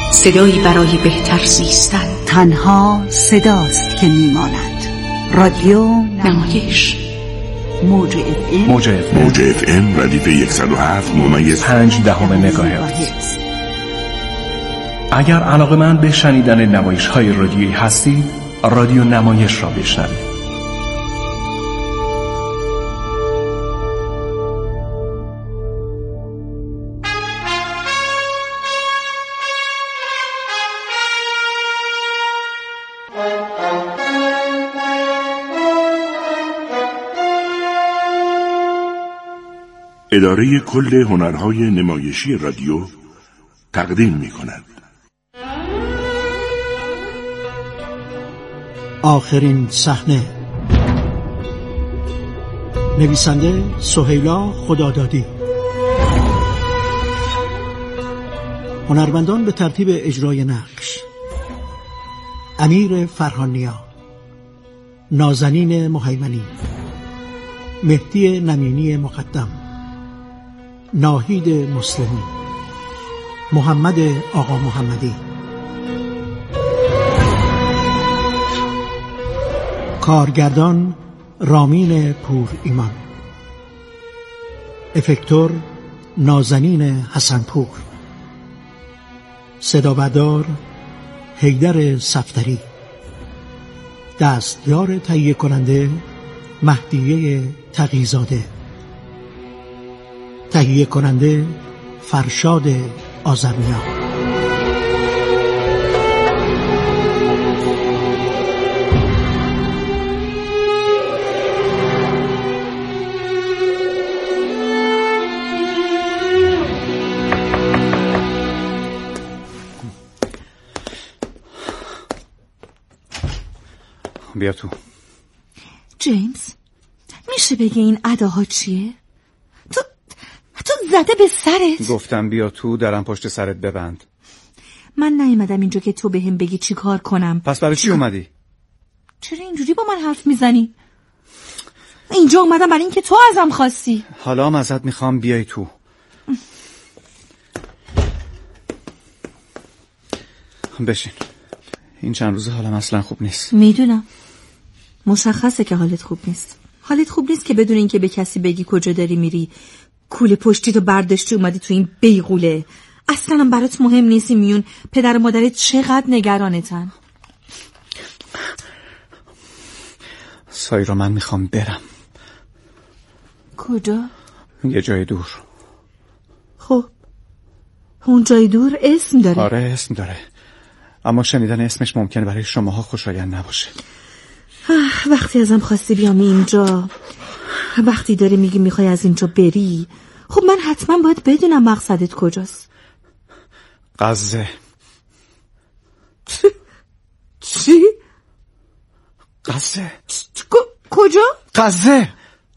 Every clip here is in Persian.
صدایی برای بهتر زیستن. تنها صداست که میماند. رادیو نمایش. موج اف ام ردیف 107.5 مگاهرتز. اگر علاقه‌مند به شنیدن نمایش‌های رادیویی هستید، رادیو نمایش را بشنوید. اداره کل هنرهای نمایشی رادیو تقدیم می‌کند. آخرین صحنه. نویسنده سهیلا خدادادی. هنرمندان به ترتیب اجرای نقش: امیر فرهانیا، نازنین مهیمنی، مهدی نمینی مقدم، ناهید مسلمی، محمد آقا محمدی. کارگردان رامین پور ایمان. افکتور نازنین حسنپور. صدابردار حیدر صفدری. دستیار تهیه کننده مهدیه تقی‌زاده. تهیه کننده فرشاد آذرنیا. بیا تو. جیمز، میشه بگی این اداها چیه؟ تو زده به سرت؟ گفتم بیا تو، درم پشت سرت ببند. من نیومدم اینجا که تو بهم بگی چی کار کنم. پس برای چی اومدی؟ چرا اینجوری با من حرف میزنی؟ اینجا اومدم برای این که تو ازم خواستی. حالا هم ازت میخوام بیای تو. بشین. این چند روزه حالم اصلا خوب نیست. میدونم، مشخصه که حالت خوب نیست. حالت خوب نیست که بدون این که به کسی بگی کجا داری میری کوله پشتی تو برداشتی اومدی تو این بیغوله. اصلا هم برات مهم نیستی میون پدر و مادرت چقدر نگرانتن. سایرا، من میخوام برم. کجا؟ یه جای دور. خب اون جای دور اسم داره؟ آره اسم داره، اما شنیدن اسمش ممکنه برای شماها خوشایند نباشه. وقتی ازم خواستی بیام اینجا، وقتی داری میگی میخوای از اینجا بری، خب من حتما باید بدونم مقصدت کجاست. غزه. چی؟ غزه. کجا؟ غزه.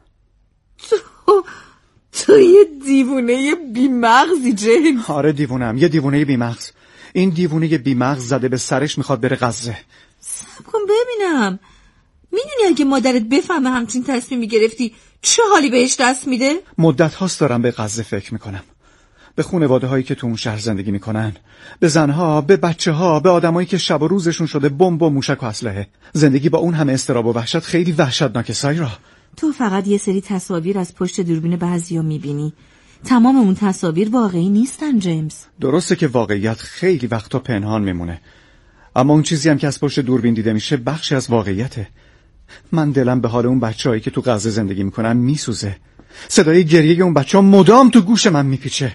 تو یه دیوونه بیمغزی جیمز. آره دیوونم، یه دیوونه بیمغز. این دیوونه بیمغز زده به سرش میخواد بره غزه. صبر کن ببینم، میدونی اگه مادرت بفهمه همچین تصمیمی گرفتی چه حالی بهش دست میده؟ مدت هاست دارم به غزه فکر میکنم، به خانواده هایی که تو اون شهر زندگی میکنن، به زنها، به بچه ها، به آدمایی که شب و روزشون شده بمب و موشک و اسلحه. زندگی با اون همه اضطراب و وحشت خیلی وحشتناکه سایرا. تو فقط یه سری تصاویر از پشت دوربین بعضیا میبینی، تمام اون تصاویر واقعی نیستن جیمز. درسته که واقعیت خیلی وقتا پنهان میمونه، اما اون چیزی هم که از پشت دوربین دیده میشه بخشی از واقعیته. من دلم به حال اون بچه‌هایی که تو غزه زندگی میکنن میسوزه. صدای گریه اون بچه‌ها مدام تو گوش من میپیچه.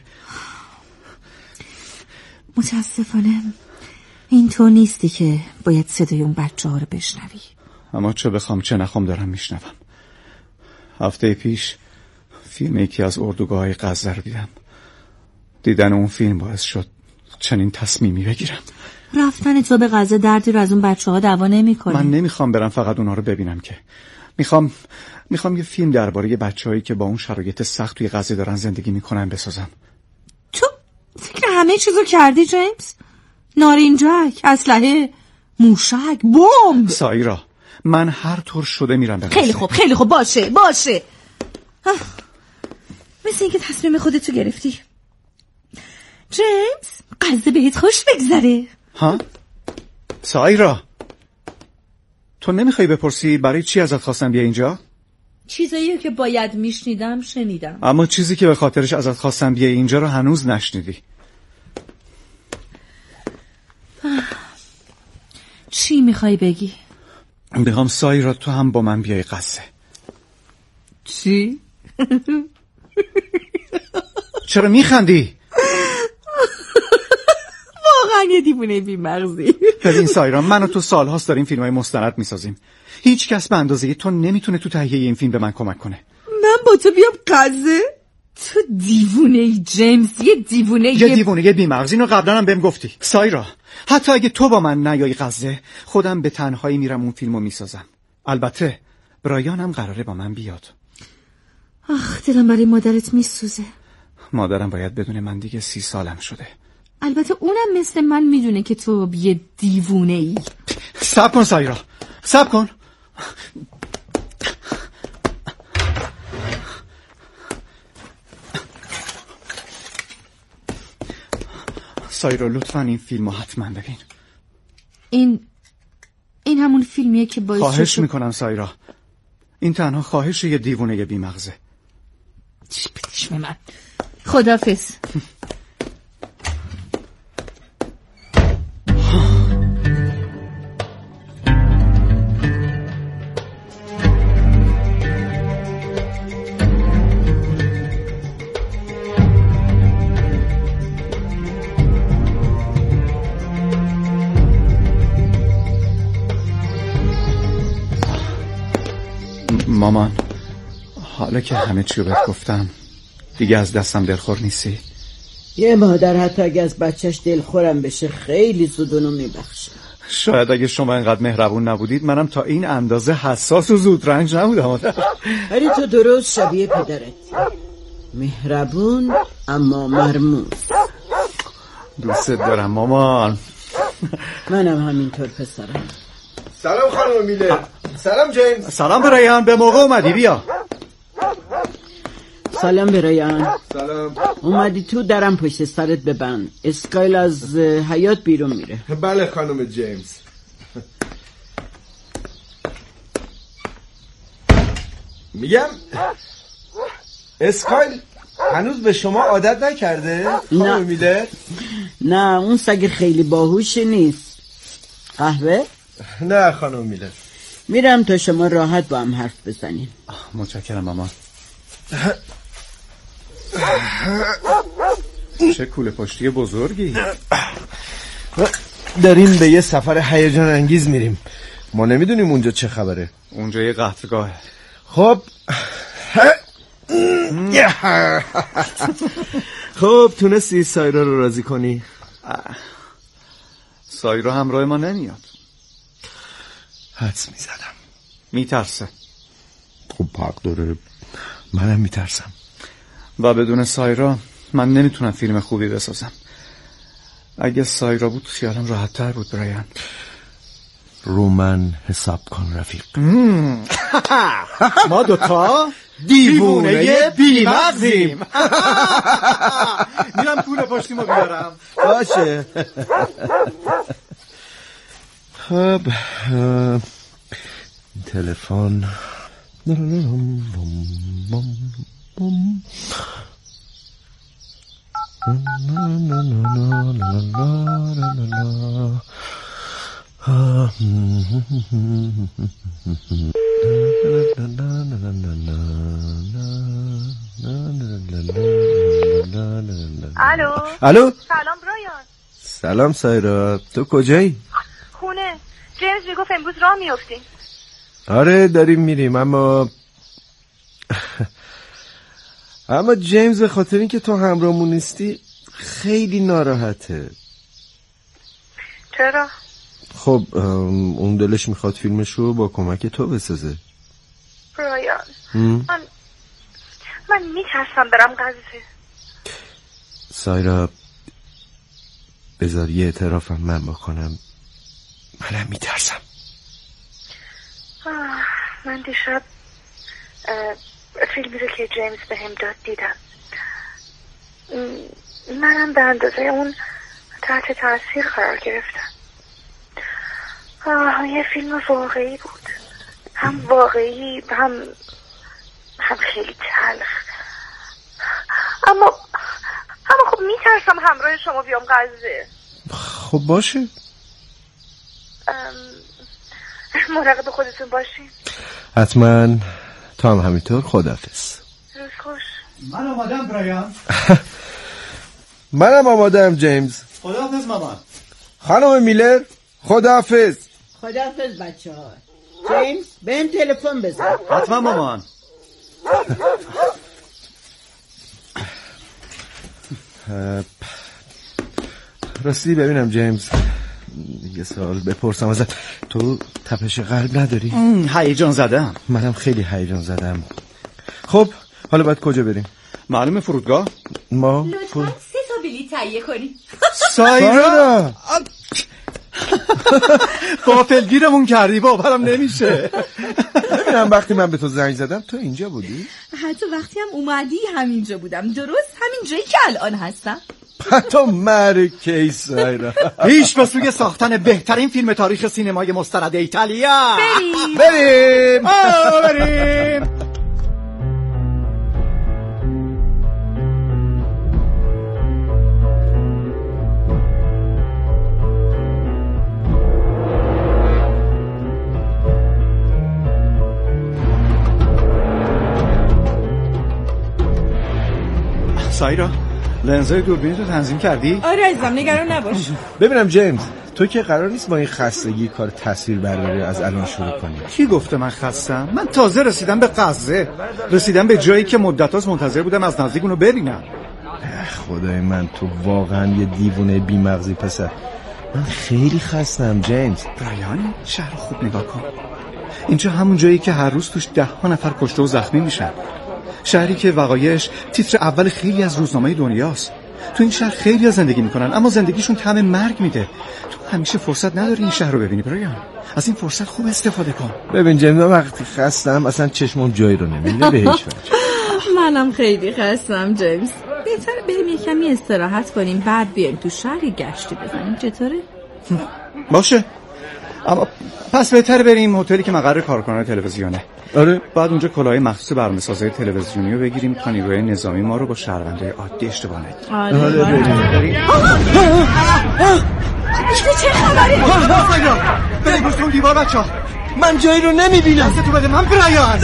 متاسفانه این تو نیستی که باید صدای اون بچه‌ها رو بشنوی. اما چه بخوام چه نخوام دارم میشنوم. هفته پیش فیلم یکی از اردوگاه‌های غزه رو دیدم. دیدن اون فیلم باعث شد چنین تصمیمی بگیرم. رفتن تو به غزه دردی رو از اون بچه‌ها دوا نمی‌کنه. من نمیخوام برم فقط اونها رو ببینم، که میخوام یه فیلم درباره بچه‌هایی که با اون شرایط سخت توی غزه دارن زندگی میکنن بسازم. تو فکر همه چیزو کردی جیمز؟ نارنجک، اسلحه، موشک، بمب. سایرا، من هر طور شده میرم به غزه. خیلی خوب باشه. مثل اینکه تصمیم خودتو گرفتی. جیمز قضیه بهت خوش بگذره. ها؟ سایرا، تو نمیخوای بپرسی برای چی ازت خواستم بیا اینجا؟ چیزایی که باید میشنیدم شنیدم، اما چیزی که به خاطرش ازت خواستم بیا اینجا رو هنوز نشنیدی. چی میخوای بگی؟ بخوام سایرا تو هم با من بیای قصه. چی؟ چرا میخندی؟ واقعا یه دیوونه بی‌مغزی. ببین سایرا، من و تو سالهاست داریم فیلم‌های مستند میسازیم. هیچ کس به اندازه تو نمیتونه تو تهیه این فیلم به من کمک کنه. من با تو بیام قضیه؟ تو دیوونه ای جیمز، یه دیوونه یه بی‌مغز. اینو قبلا هم بهم گفتی. سایرا، حتی اگه تو با من نیای قضیه، خودم به تنهایی میرم اون فیلمو میسازم. البته برایان هم قراره با من بیاد. آخ دلم برای مادرت میسوزه. مادرم باید بدونه من دیگه 30 سالم شده. البته اونم مثل من میدونه که تو یه دیوونه ای. صبر کن سایرا، صبر کن. سایرا لطفاً این فیلمو حتما ببین. این همون فیلمیه که باعث خواهش میکنم سایرا، این تنها خواهش یه دیوونه بی‌مغزه. چشم من. خداحافظ. مامان، حالا که همه چی رو بهت گفتم دیگه از دستم دلخور نیستی؟ یه مادر حتی اگه از بچهش دلخورم بشه خیلی زود اونو میبخشه. شاید اگه شما اینقدر مهربون نبودید منم تا این اندازه حساس و زودرنج نبودم. ولی تو درست شبیه پدرت، مهربون اما مرموز. دوست دارم مامان. منم همینطور پسرم. سلام خانم میلر. سلام جیمز. سلام برایان، به موقع اومدی. بیا. سلام برایان. سلام. اومدی تو، درم پشت سرت ببند. اسکایل از حیاط بیرون میره. بله خانم جیمز. میگم اسکایل هنوز به شما عادت نکرده خانم میلر؟ نه اون سگ خیلی باهوش نیست. قهوه؟ نه خانم میلر. میرم تا شما راحت با هم حرف بزنیم. متشکرم مامان. چه کوله پشتی بزرگی. داریم به یه سفر هیجان انگیز میریم. ما نمیدونیم اونجا چه خبره. اونجا یه قتلگاهه. خب خب تونستی سایرا رو راضی کنی؟ سایرا همراه ما نمیاد. حدس میزدم. میترسه. خب حق داره، منم میترسم. و بدون سایرا من نمیتونم فیلم خوبی بسازم. اگه سایرا بود خیالم راحت تر بود. برایان، رو من حساب کن رفیق. ما دوتا دیوونه بی‌مغزیم. میرم کوله پشتیمو بیارم. باشه. خب تلفن. الو. سلام برایان. سلام سایرا، تو کجایی؟ خونه. جیمز میگفت امروز راه میافتیم. آره داریم میریم، اما جیمز به خاطر اینکه تو همراهمون نیستی خیلی ناراحته. چرا؟ خب اون دلش میخواد فیلمشو با کمک تو بسازه. برایان من میترسم برم قضیه. سایرا بذار یه اعترافم من بکنم، منم میترسم. من دیشب فیلمی رو که جیمز به هم داد دیدم. منم به اندازه اون تحت تاثیر قرار گرفتم. یه فیلم واقعی بود، هم واقعی هم خیلی تلخ. اما خب میترسم همراه شما بیام غزه. خب باشه، مراقب خودتون باشین. حتما. تو هم همینطور. خداحافظ. روز خوش. من آمادم برایان. منم آمادم جیمز. خداحافظ مامان. خانم میلر خداحافظ. خداحافظ بچه‌ها. جیمز بهم تلفن بزن. حتما مامان. راستی ببینم جیمز، یه سوال بپرسم ازت. تو تپش قلب نداری؟ هیجان زدم. منم خیلی هیجان زدم. خب حالا باید کجا بریم؟ معلومه فرودگاه. لطفاً 3 تا بلیط تهیه کنی. سایرا غافلگیرمون کردی، باورم نمیشه. ببینم وقتی من به تو زنگ زدم تو اینجا بودی؟ حتی وقتی هم اومدی همینجا بودم، درست همین جایی که الان هستم. حتی مرکه سایرا. پیش به سوی ساختن بهترین فیلم تاریخ سینمای مسترد ایتالیا. بریم. سایرا، لنزای دوربین تو تنظیم کردی؟ آره عزیزم، نگران نباش. ببینم جیمز، تو که قرار نیست با این خستگی کار تصویر برداری از الان شروع کنی. کی گفته من خستم؟ من تازه رسیدم به غزه، رسیدم به جایی که مدت‌هاست منتظر بودم از نزدیک اونو ببینم. خدای من، تو واقعا یه دیوونه بی‌مغزی پسر. من خیلی خستم جیمز. برایان، شهر خوب نگاه کن. اینجا همون جایی که هر روز توش 10 نفر کشته و زخمی میشن. شهری که وقایعش تیتر اول خیلی از روزنامه دنیاست. تو این شهر خیلی زندگی میکنن اما زندگیشون طعم مرگ میده. تو همیشه فرصت نداری این شهر رو ببینی برایان. از این فرصت خوب استفاده کن. ببین جیمز، وقتی خستم اصلا چشمم جایی رو نمیبینه به هیچ وجه. منم خیلی خستم جیمز. بهتره بریم یه کمی استراحت کنیم بعد بیایم تو شهری گشتی بزنیم. چطوره؟ باشه. اما پس بهتر بریم هتلی که مقر کارکنان تلویزیونه. آره. بعد اونجا کلاه مخصوص برنامه‌سازی تلویزیونی رو بگیریم تا نیروی نظامی ما رو با شهروندای عادی اشتباه نگیره. آره بریم. چه خبری؟ بریم پشت اون دیوار بچه‌ها. من جایی رو نمیبینم. دستتو بده من برایان.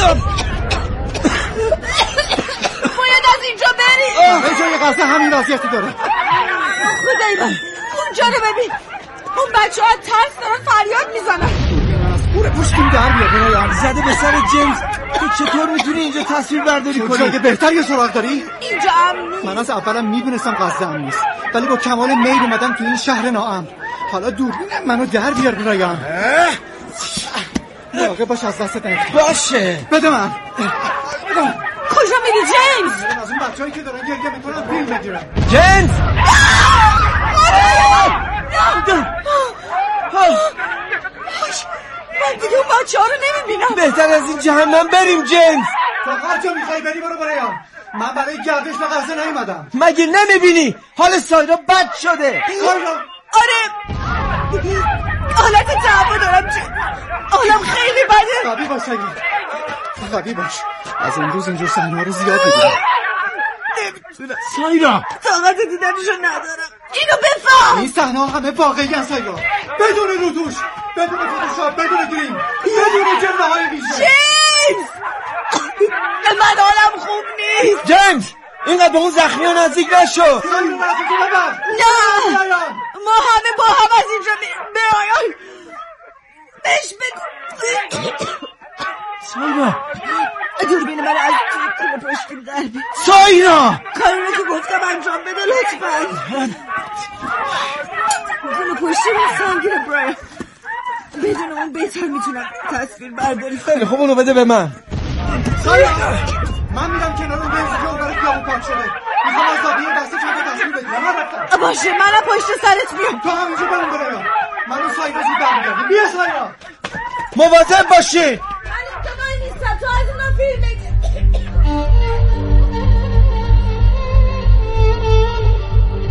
باید از اینجا بریم. به جای غزه همین وضعیتی داره. خدای من اونجا رو ببین. اون بچه‌ها ترس دارن فریاد میزنن. پور پشتیم در بیاد برایان. زده به سر جیمز. تو چطور میتونی اینجا تصویر برداری کنی؟ جای بهتر یه سراغ داری؟ اینجا امنی. من از اولم میدونستم غزه امن نیست، ولی با کمال میل اومدم تو این شهر ناامن. حالا دوربینم منو در بیار برایان. مراقب باش از دستت نمیاد. باشه. بده من. کجا میری جیمز؟ از اون بچه‌ای که دارن گریه میکنن فیلم بگیرن. جیمز! من دیگه اون بچه ها رو نمیبینم. بهتر از این جهنم بریم جیمز. تا هر جا میخوای بری برو برایان. من برای گردش به غزه نیومدم. مگه نمیبینی حال سایرا بد شده؟ آره حالت تعبو دارم. حالم خیلی بده. قوی باش سگی، قوی باش. از امروز اینجور صحنه‌ها رو زیاد می‌بینم. نمیتونم سایرا، طاقت دیدنشو ندارم. اینو بفهم. این صحنه‌ها همه واقعی هستن سایرا، بدون روتوش، بدون فتوشاپ، بدون گریم، بدون جلوه‌های ویژه. جیمز من حالم خوب نیست. جیمز اینقدر به اون زخمی‌ها نزدیک نشو. نه ما همه با هم از اینجا برایان. بهش بگو سایرا دوربین من از کوله پشتیم در بیار. سایرا کاری رو که گفتم انجام بده لطفا. کوله پشتیم سنگینه برایان. بدون اون بهتر میتونم تصویر برداری. خیلی خوب اونو بده به من. سایرا من میرم کنار اون بنزی که اون برای خیابون پاک شده. میخوام از زاویه دسته چند تا تصویر بگیرم. باشه منم پشت سرت میام. تو همینجا بریم برایان. من و سایرا زود برمیگردیم. بیا سایرا. مواظب باشی. من انتقای نیستم تو از اونا فیلم بگیر.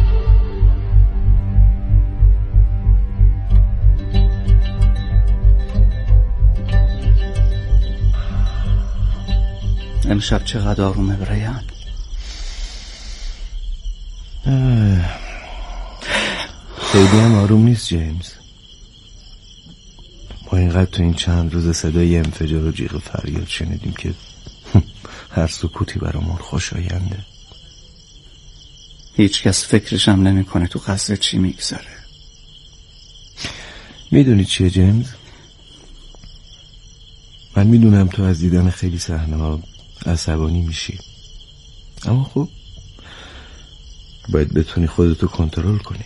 شب چقدر آرومه برایان. خیلی هم آروم نیست جیمز. ما اینقدر تو این چند روز صدای انفجار و جیغ فریاد شنیدیم که هر سکوتی برامون خوشاینده. هیچ کس فکرش هم نمیکنه تو قصر چی میگذره. میدونی چیه جیمز؟ من میدونم تو از دیدن خیلی صحنه ها عصبانی میشی، اما خب باید بتونی خودتو کنترل کنی.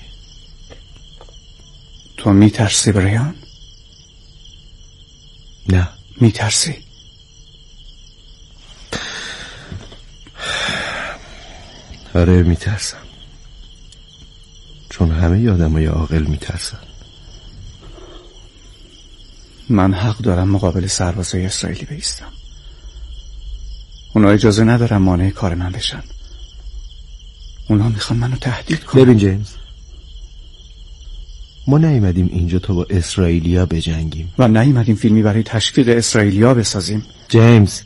تو میترسی برایان؟ نه. میترسی؟ آره میترسم، چون همه آدمای عاقل میترسن. من حق دارم مقابل سربازای اسرائیلی بایستم. اونا اجازه ندارم مانع کار من بشن. اونا میخوان منو تهدید کنن. ببین جیمز، ما نیومدیم اینجا تا با اسرائیلیا بجنگیم و نیومدیم فیلمی برای تشویق اسرائیلیا بسازیم. جیمز،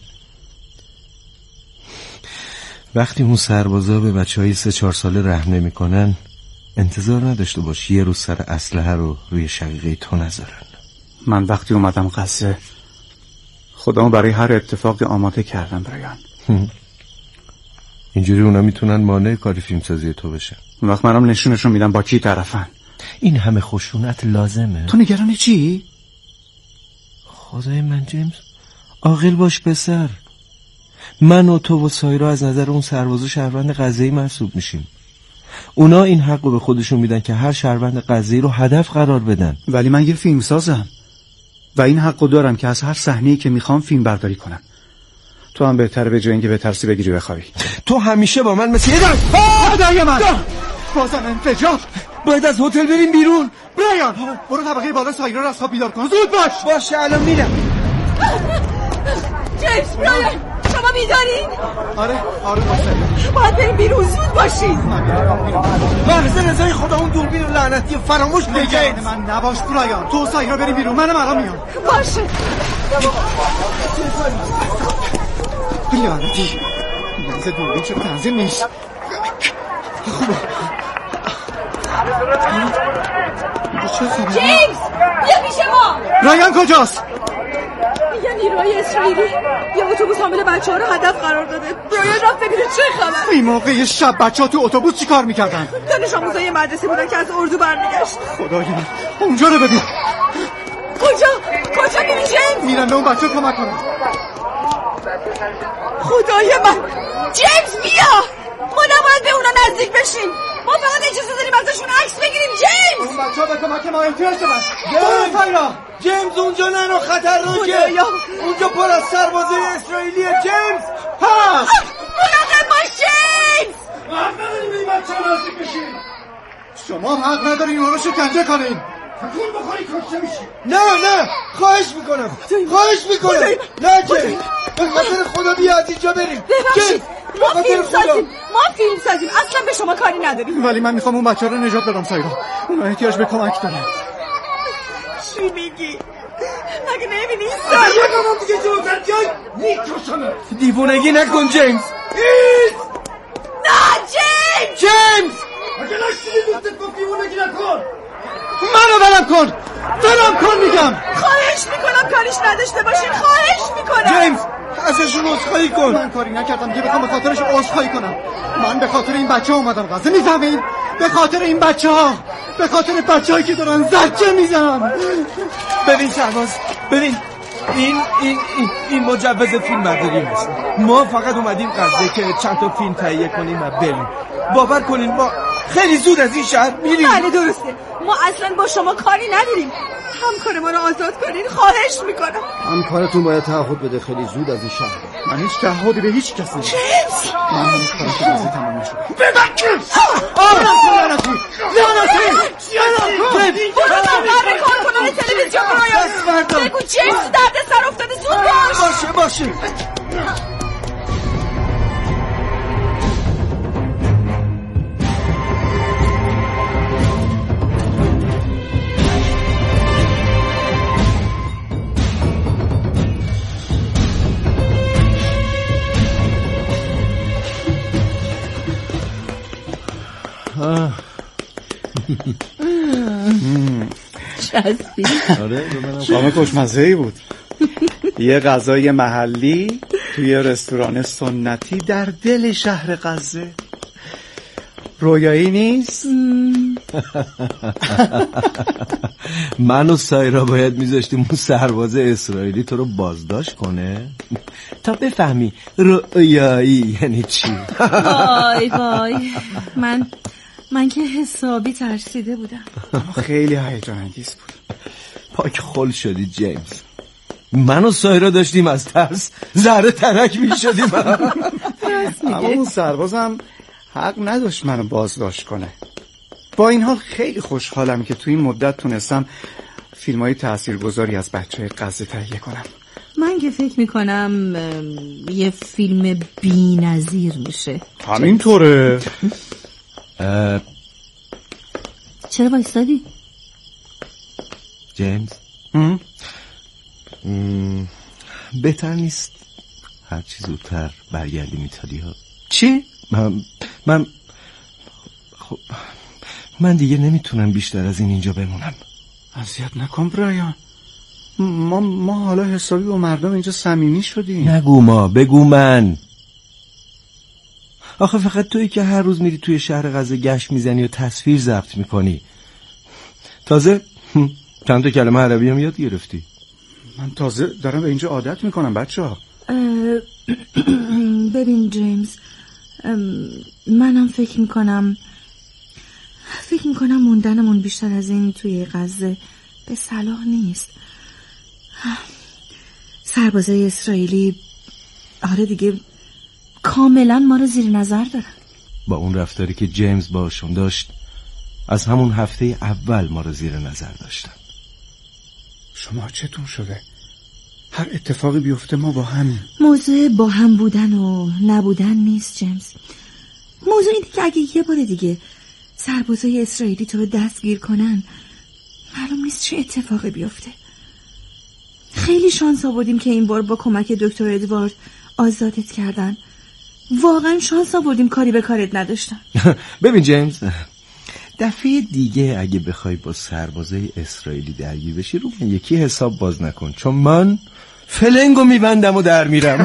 وقتی اون سربازا به بچهای 3-4 ساله رحم نمیکنن، انتظار نداشته باش یه روز سر اسلحه رو روی شقیقه تو نذارن. من وقتی اومدم غزه خودمو برای هر اتفاقی آماده کردم برایان. اینجوری اونا میتونن مانع کار فیلمسازی تو بشن. اون وقت منم نشونشون میدم با کی طرفن. این همه خشونت لازمه؟ تو نگران چی؟ خدای من جیمز، عاقل باش پسر. من و تو و سایرا از نظر اون سربازا شهروند غزه‌ای محسوب میشیم. اونا این حق رو به خودشون میدن که هر شهروند غزه‌ای رو هدف قرار بدن. ولی من یه فیلم سازم و این حق رو دارم که از هر صحنه‌ای که میخوام فیلم برداری کنم. تو هم بهتره به جای اینکه بترسی بگیری بخوابی. تو همیشه با من مثل یه خدای من بازم انفجار. باید از هتل بریم بیرون. برایان برو طبقه بالا سایرا رو از خواب بیدار کن. زود باش. باشه الان میرم. جیمز، برایان شما بیدارین؟ آره باشه. باید بریم بیرون، زود باشین. محض رضای خدا اون دوربین لعنتی فراموش کن. نگران من نباش برایان. تو سایرا بریم بیرون، منم الان میام. باشه. لعنتی لنز دوربین چرا تنظیم نیست؟ خوبه. جیمز بیا پیش ما. برایان کجاست؟ میگن نیروهای اسرائیلی یه اتوبوس حامل بچه‌ها رو هدف قرار داده. برایان رفت ببینه چه خبر. این موقع شب بچه‌ها تو اتوبوس چی کار میکردن؟ دانش آموزای مدرسه بودن که از اردو برمیگشت. خدای من اونجا رو ببین. کجا میری جیمز؟ میرم به اون بچه کمک کنم. خدای من جیمز بیا. ما نباید به اونا نزدیک بشیم. ما فقط اجازه داریم ازشون عکس بگیریم. جیمز اون بچه‌ها به کمک ما احتیاج دارن. برو سایرا. جیمز اونجا نرو، خطرناکه. اونجا پر از سربازای اسرائیلیه. جیمز مراقب باش جیمز. حق نداریم این بچه‌ها نزدیک بشین. شما هم حق ندارین اونها رو شکنجه کنین. تکون بخوری کشته میشی. نه خواهش میکنم. نه جیمز، به خاطر خدا بیا از اینجا بریم. ببخشید ما فیلم سازیم اصلا به شما کاری نداریم. ولی من میخوام اون بچه رو نجات بدم سایرا. اونا احتیاج به کمک دارن. چی میگی؟ مگه نمیبینی یکم دیگه جوزت جای میکشم. دیوونگی نکن جیمز. نه جیمز اگه نشتیدی دوستت با دیوونگی نکن. منو ولم کن میگم. خواهش میکنم کاریش نداشته باشین. خواهش میکنم جیمز ازشون عذرخواهی کن. من کاری نکردم که بخوام به خاطرش عذرخواهی کنم. من به خاطر این بچه ها اومدم غزه. میفهمین؟ به خاطر این بچه ها، به خاطر بچه‌هایی که دارن زجه میزنن. ببین سرباز، ببین این مجوز فیلم برداری نیست. ما فقط اومدیم غزه که چند تا فیلم تهیه کنیم و بریم. باور کنین ما خیلی زود از این شهر میریم. بله درسته، ما اصلا با شما کاری نداریم. همکار ما رو آزاد کنین، خواهش میکنم. همکارتون باید تعهد بده خیلی زود از این شهر. من هیچ تعهدی به هیچ کسی ندارم. من هیچ کاری که بازی تمام نشد. ببکش! لعنتی! برو مقر کارکنان تلویزیون برایان. بگو جیمز درد سر افتاده، زود باشه. چسبی. آره شام خوشمزه‌ای بود. یه غذای محلی توی رستوران سنتی در دل شهر غزه. رویایی نیست؟ من و سایرا باید میذاشتیم اون سرباز اسرائیلی تو رو بازداشت کنه تا بفهمی رویایی یعنی چی. وای وای، من که حسابی ترسیده بودم. خیلی هیجان انگیز بود. پاک خل شدی جیمز. من و سایرا داشتیم از ترس ذره ترک میشدیم. اما اون سربازم حق نداشت منو بازداشت کنه. با این حال خیلی خوشحالم که تو این مدت تونستم فیلم‌های تاثیرگذاری از بچه‌های غزه تهیه کنم. من که فکر میکنم یه فیلم بی‌نظیر میشه. همینطوره. چرا بایستادی؟ جیمز بهتر نیست هر چی زودتر برگردیم ایتالیا؟ چی؟ من دیگه نمیتونم بیشتر از اینجا بمونم. اذیت نکن برایان. ما حالا حسابی با مردم اینجا صمیمی شدیم. نگو ما، بگو من. آخه فقط تویی که هر روز میری توی شهر غزه گشت میزنی و تصویر ضبط میکنی. تازه چند تا کلمه عربی هم یاد گرفتی. من تازه دارم به اینجا عادت میکنم بچه‌ها. ببین جیمز، منم فکر میکنم موندنمون بیشتر از این توی غزه به صلاح نیست. سربازای اسرائیلی آره دیگه کاملا ما رو زیر نظر دارن. با اون رفتاری که جیمز باشون داشت از همون هفته اول ما رو زیر نظر داشتن. شما چطور شده؟ هر اتفاقی بیفته ما با همین. موضوع با هم بودن و نبودن نیست جیمز. موضوع اینه که اگه یه بار دیگه سربازای اسرائیلی تو رو دستگیر کنن معلوم نیست چه اتفاقی بیفته. خیلی شانس آوردیم که این بار با کمک دکتر ادوارد آزادت کردن. واقعا شانس آوردیم کاری به کارت نداشتن. ببین جیمز، دفعه دیگه اگه بخوای با سربازای اسرائیلی درگیر بشی رو من یکی حساب باز نکن، چون من فلنگو میبندم و در میرم.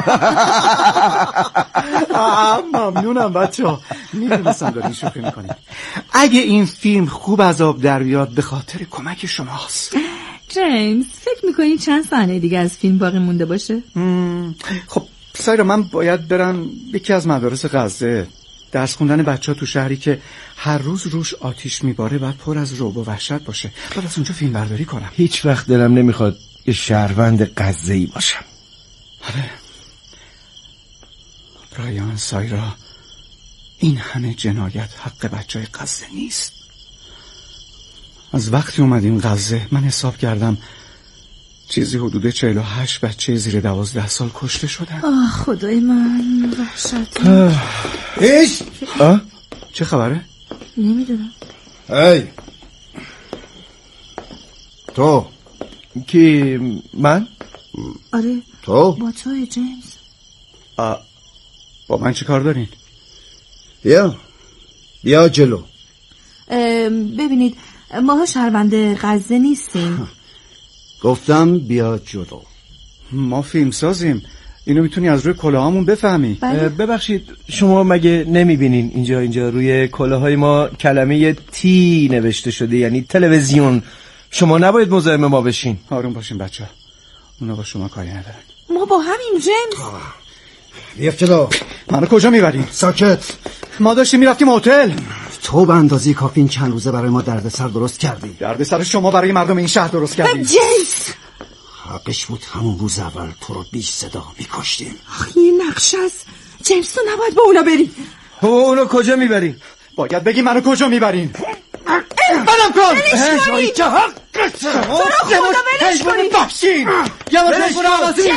ممنونم بچه‌ها. میدونستم دارین شوخی میکنین. اگه این فیلم خوب از آب در بیاد به خاطر کمک شماست. جیمز، فکر میکنی چند صحنه دیگه از فیلم باقی مونده باشه؟ خب سایرا، من باید برم یکی از مدارس غزه. درس خوندن بچه‌ها تو شهری که هر روز روش آتیش میباره باید پر از رعب و وحشت باشه. باید از اونجا فیلم برداری کنم. هیچ وقت دلم نمیخواد یه شهروند غزه‌ای باشم. آره برایان، سایرا، این همه جنایت حق بچه‌های غزه نیست. از وقتی اومدیم غزه من حساب کردم چیزی حدود 48 بچه زیر 12 سال کشته شدن. خدای من، وحشت. ایش چه خبره؟ نمیدونم. هی تو کی؟ من؟ آره تو؟ با توی جیمز. با من چه کار دارین؟ بیا جلو. ببینید ما شهروند غزه نیستیم. گفتم بیا جلو. ما فیلم سازیم. اینو میتونی از روی کلاهامون بفهمی. ببخشید شما مگه نمیبینین اینجا روی کلاهای ما کلمه تی نوشته شده، یعنی تلویزیون. شما نباید مزاحم ما بشین. آروم باشین بچه، اونا با شما کاری ندارن. ما با همین جیمز. بیا جلو. منو کجا میبرین؟ ساکت. ما داشتیم میرفتیم هتل. تو به اندازه کافی این چند روزه برای ما دردسر درست کردی. دردسر شما برای مردم این شهر درست کردی. جیمز حقش بود همون روز اول تو رو بیش صدا میکشتیم. این نقشه است جیمز، تو نباید با اونا بری. اونو کجا میبرین؟ باید بگی منو کجا میبرین. بلم کن. ولش که حق تو رو خدا ولش کنید. بخشین یواش کنید.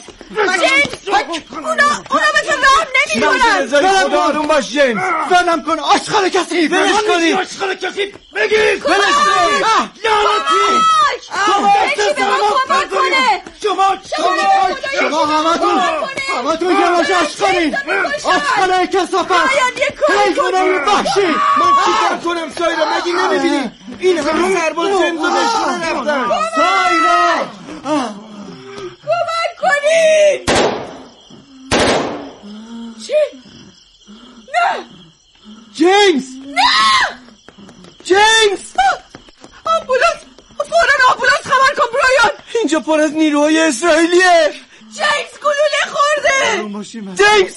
اونا به تو راه نمیدونن. خدا آروم باش جیمز. بلم کن آشغال کسی. ولش کنید. آشغال کسی بگید. ولش کنید. لعنتی. یکی به ما کمک کنه. شما همتون همتون یواش آشقالین. آشقاله کسافت. رایان یه کاری کن. حیوانای وحشی. من چیکار کنم سایرا؟ مگه نمیبینی این همه سرباز جیمزو نشونه رفتن؟ سایرا کمک کنید. چی؟ نه جیمز! نه جیمز! آمبولانس، فوراً آمبولانس خبر کن برایان. اینجا پر از نیروهای اسرائیلیه. جیمز گلوله خورده. جیمز!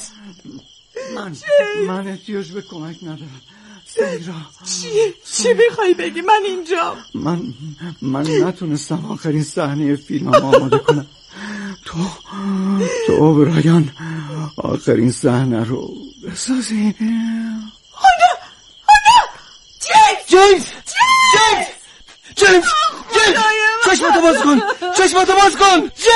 من احتیاج به کمک ندارم. سایرا چی میخوای بگی؟ من اینجا. من نتونستم آخرین صحنه فیلمم آماده کنم. تو برایان آخرین صحنه رو بسازی. جیمز! چشماتو باز کن! جیمز!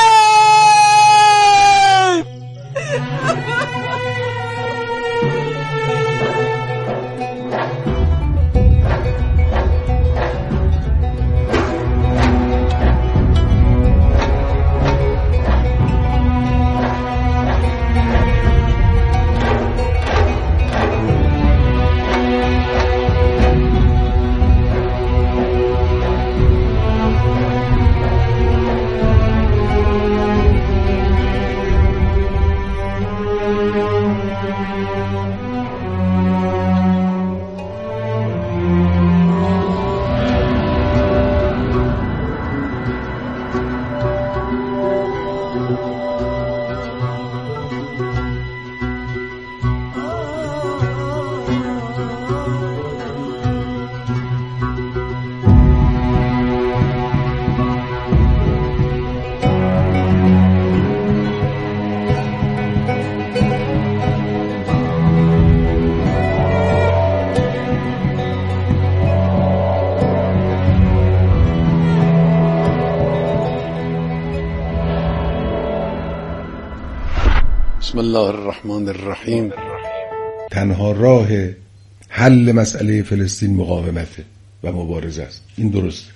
بسم الله الرحمن الرحیم. تنها راه حل مسئله فلسطین مقاومته و مبارزه است. این درسته.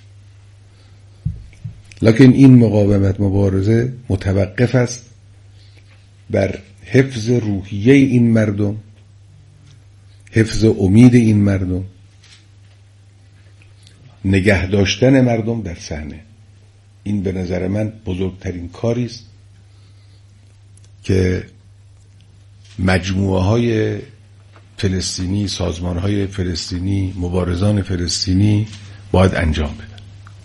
لکن این مبارزه متوقف است بر حفظ روحیه این مردم، حفظ امید این مردم، نگه داشتن مردم در صحنه. این به نظر من بزرگترین کاری است که مجموعه های فلسطینی، سازمان های فلسطینی، مبارزان فلسطینی باید انجام بدن.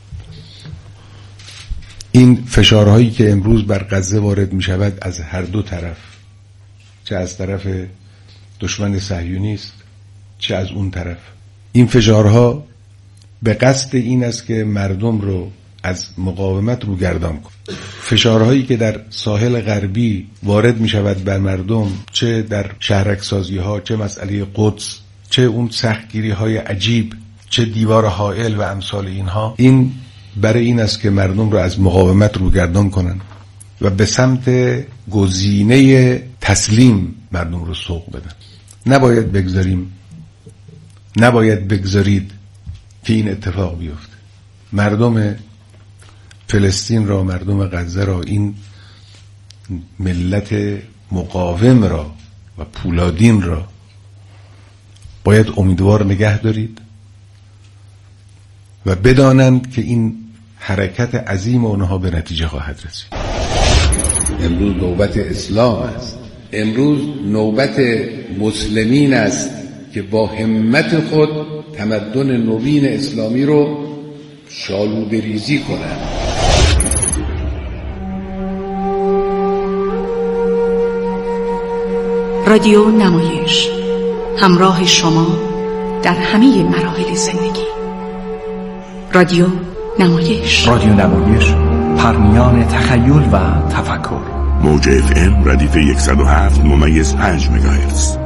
این فشارهایی که امروز بر غزه وارد می شود از هر دو طرف، چه از طرف دشمن صهیونیست چه از اون طرف، این فشارها به قصد این است که مردم رو از مقاومت رو گردان کن. فشارهایی که در ساحل غربی وارد می شود بر مردم، چه در شهرک سازی ها، چه مسئله قدس، چه اون سختگیری های عجیب، چه دیوار حائل و امثال اینها، این برای این است که مردم رو از مقاومت رو گردان کنن و به سمت گزینه تسلیم مردم رو سوق بدن. نباید بگذارید که این اتفاق بیفته. مردم فلسطین را، مردم غزه را، این ملت مقاوم را و پولادین را باید امیدوار نگه دارید و بدانند که این حرکت عظیم اونها به نتیجه خواهد رسید. امروز نوبت اسلام است. امروز نوبت مسلمین است که با همت خود تمدن نوین اسلامی رو شالوده ریزی کنند. رادیو نمایش، همراه شما در همه مراحل زندگی. رادیو نمایش، پرمیان تخیل و تفکر. موج FM ردیف 107.5 مگاهرتز.